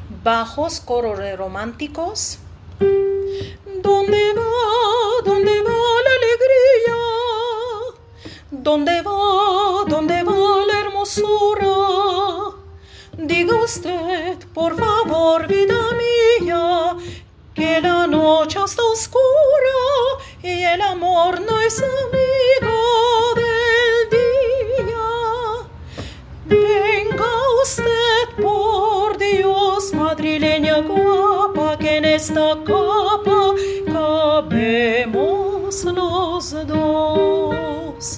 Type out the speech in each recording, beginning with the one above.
bajos coros románticos. Dónde va la alegría? Dónde va la hermosura? Diga usted, por favor, vida mía, que la noche está oscura y el amor no es amigo del día. Venga usted, por Dios, madrileña guapa, que en esta capa cabemos los dos.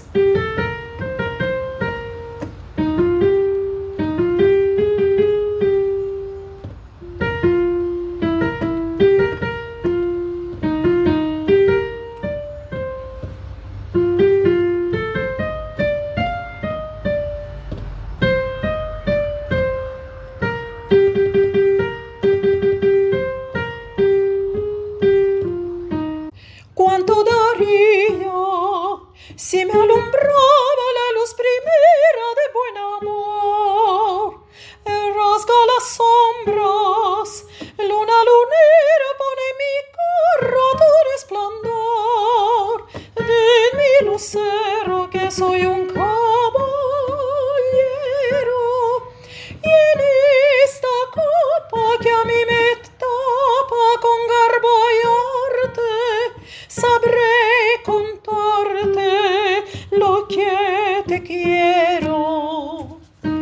¿Cuánto daría si me alumbraba la luz primera de buen amor? Rasga las sombras, luna lunera, pone mi carro a tu resplandor. Ven mi lucero, que soy un caballero, y en esta copa que a mí me tapa con garbo y arte, sabré contarte lo que te quiero.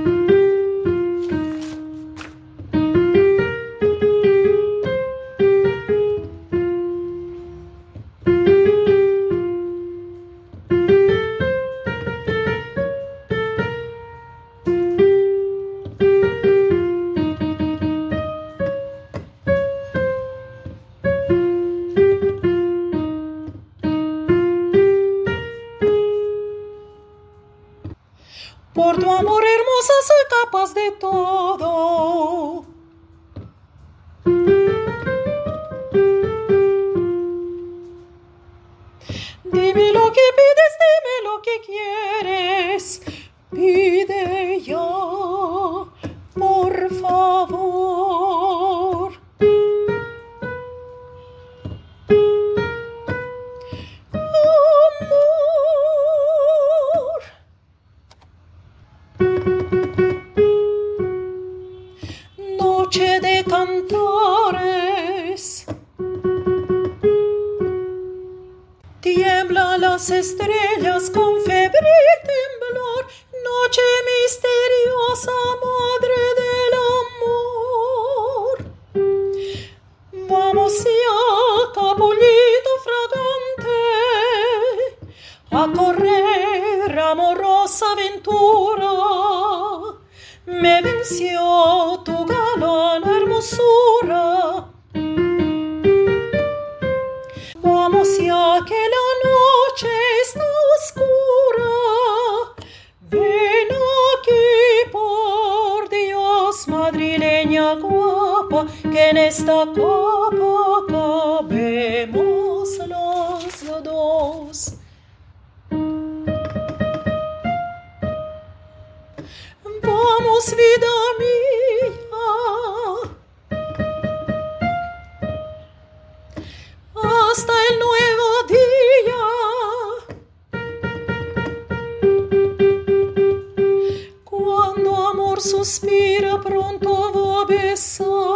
Por tu amor hermosa soy capaz de todo. Dime lo que pides, dime lo que quieres. Pide ya, por favor. Amor. Noche de cantares, tiemblan las estrellas con febril temblor. Noche misteriosa, madre del amor. Vamos ya, capullito fragante, a correr amorosa aventura. Me venció tu galana hermosura. Vamos ya que la noche está oscura. Ven aquí, por Dios, madrileña guapa, que en esta copa cabemos los dos. Vamos, vida mía, hasta el nuevo día. Cuando amor suspira, pronto va a besar.